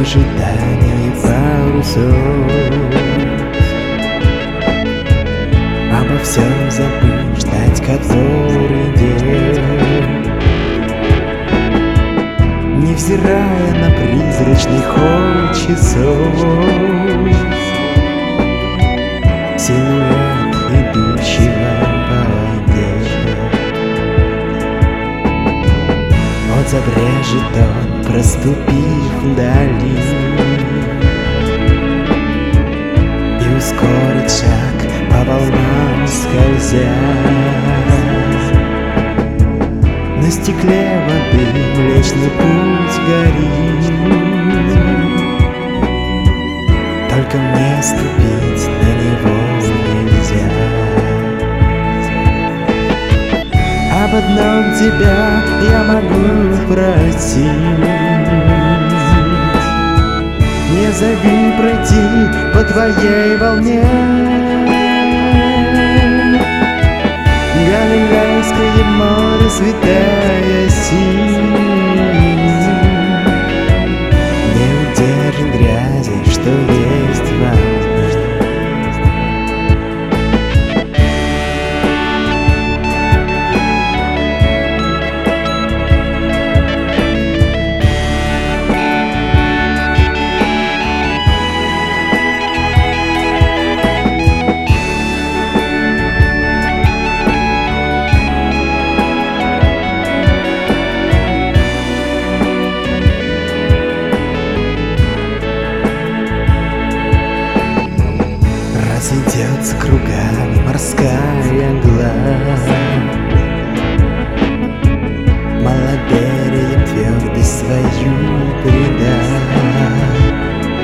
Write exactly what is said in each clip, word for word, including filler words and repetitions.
в ожидании парусов. Обо всем забыть, ждать который день, невзирая на призрачный ход часов. Силуэт идущего по воде, вот забрежет он, проступив вдали, и ускорит шаг по волнам скользя. На стекле воды Млечный Путь горит, только мне ступить на него нельзя. Об одном тебя я могу просить: не зови пройти по твоей волне. Галилейское море, святая синь, не удержит грязи, что есть во мне. Идет кругами морская гладь, маловерием твердость свою предать.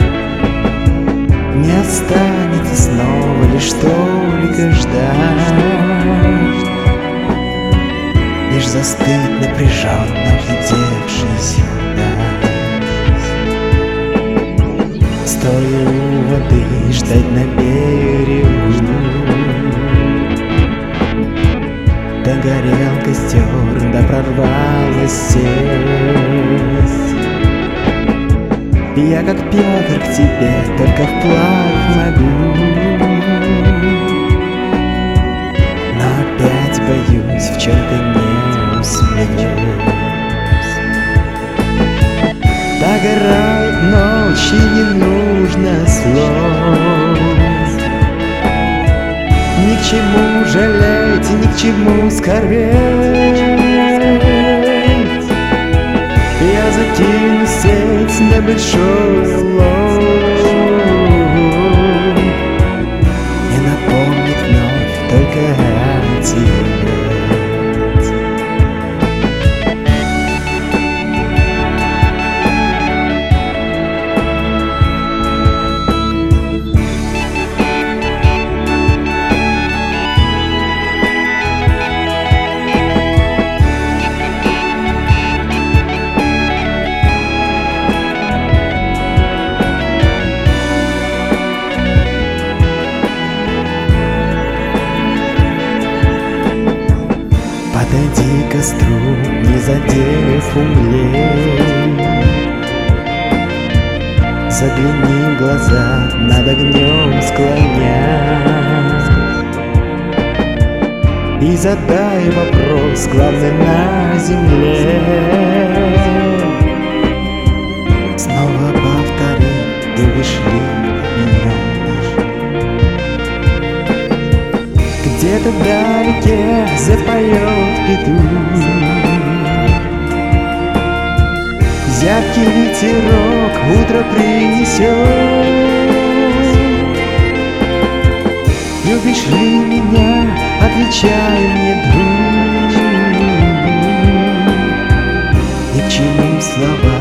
Не останется снова лишь только ждать, лишь застыть напряженно, вглядевшись вдаль. Стоя у воды, ждать на берегу, догорел костер, да прорвалась сеть. Я, как Петр, к тебе только вплавь могу, но опять боюсь, в чем-то не успеть. Догорает ночь, и не нужно слов, ни к чему жалеть, ни к чему скорбеть. Я закину сеть на большой улов, и напомнит вновь только о тебе. Подойди к костру, не задев углей, загляни в глаза, над огнем склоня, и задай вопрос, главный на земле. Снова повтори, любишь ли меня? Где-то вдалеке запоет петух, зябкий ветерок утро принесет. Любишь ли меня? Отвечай мне, друг. Ни к чему слова